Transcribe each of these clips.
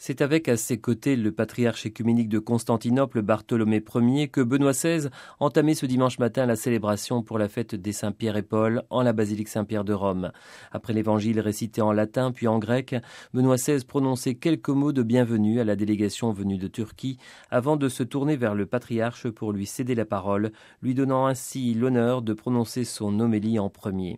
C'est avec à ses côtés le patriarche écuménique de Constantinople, Bartholomée Ier, que Benoît XVI entamait ce dimanche matin la célébration pour la fête des Saint-Pierre et Paul en la basilique Saint-Pierre de Rome. Après l'évangile récité en latin puis en grec, Benoît XVI prononçait quelques mots de bienvenue à la délégation venue de Turquie avant de se tourner vers le patriarche pour lui céder la parole, lui donnant ainsi l'honneur de prononcer son homélie en premier.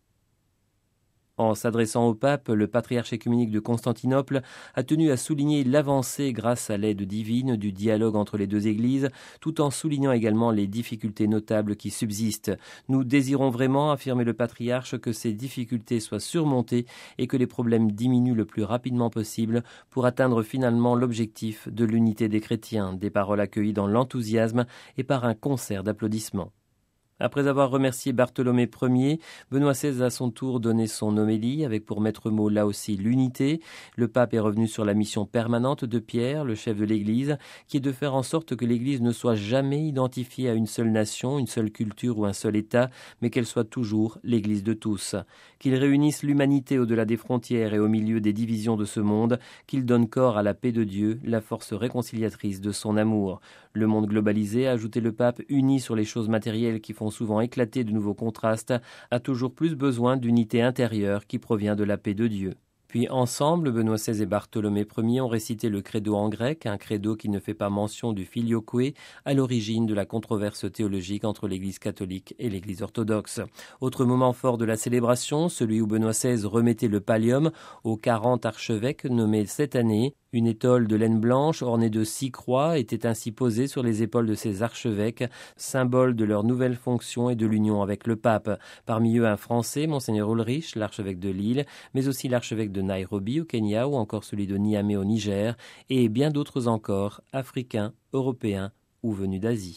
En s'adressant au pape, le patriarche écuménique de Constantinople a tenu à souligner l'avancée grâce à l'aide divine du dialogue entre les deux églises, tout en soulignant également les difficultés notables qui subsistent. Nous désirons vraiment, affirmer le patriarche, que ces difficultés soient surmontées et que les problèmes diminuent le plus rapidement possible pour atteindre finalement l'objectif de l'unité des chrétiens. Des paroles accueillies dans l'enthousiasme et par un concert d'applaudissements. Après avoir remercié Bartholomée Ier, Benoît XVI a à son tour donné son homélie avec pour maître mot là aussi l'unité. Le pape est revenu sur la mission permanente de Pierre, le chef de l'Église, qui est de faire en sorte que l'Église ne soit jamais identifiée à une seule nation, une seule culture ou un seul État, mais qu'elle soit toujours l'Église de tous. Qu'il réunisse l'humanité au-delà des frontières et au milieu des divisions de ce monde, qu'il donne corps à la paix de Dieu, la force réconciliatrice de son amour. Le monde globalisé, a ajouté le pape, uni sur les choses matérielles qui font souvent éclater de nouveaux contrastes, a toujours plus besoin d'unité intérieure qui provient de la paix de Dieu. Puis ensemble, Benoît XVI et Bartholomée Ier ont récité le credo en grec, un credo qui ne fait pas mention du filioque, à l'origine de la controverse théologique entre l'Église catholique et l'Église orthodoxe. Autre moment fort de la célébration, celui où Benoît XVI remettait le pallium aux 40 archevêques nommés cette année. Une étole de laine blanche ornée de 6 croix était ainsi posée sur les épaules de ces archevêques, symbole de leur nouvelle fonction et de l'union avec le pape. Parmi eux un Français, Monseigneur Ulrich, l'archevêque de Lille, mais aussi l'archevêque de Nairobi au Kenya ou encore celui de Niamey au Niger, et bien d'autres encore, africains, européens ou venus d'Asie.